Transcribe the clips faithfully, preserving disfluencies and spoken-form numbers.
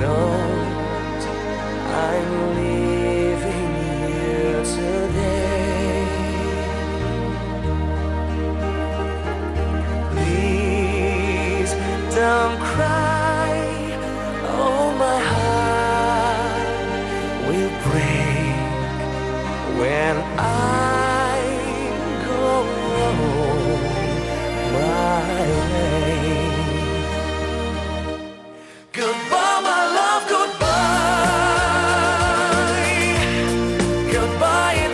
knows I'm leaving here today. Please don't cry, oh my heart will break when I go my way. Goodbye, my love, goodbye. Goodbye in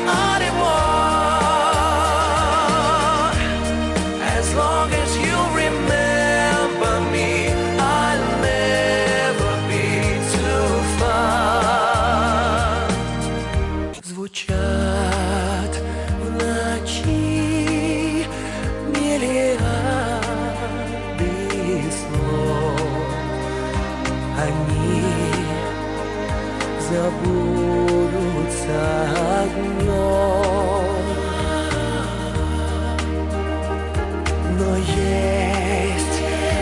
Hollywood. As long as you remember me, I'll never be too far. Звучат в ночи миллиарды слов. Они забудутся днем, но есть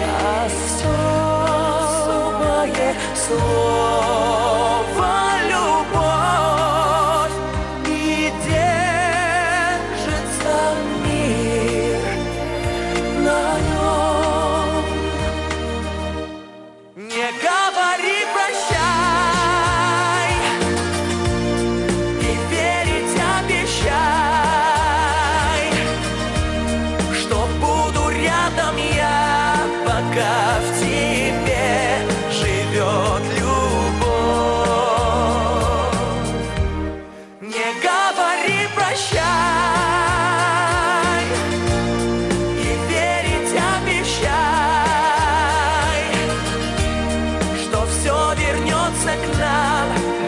особое слово «любовь», и держится мир на нем. Не говори прощай и верить обещай, что буду рядом я, пока в тебе живет любовь. Не говори прощай и верить обещай, что все вернется к нам.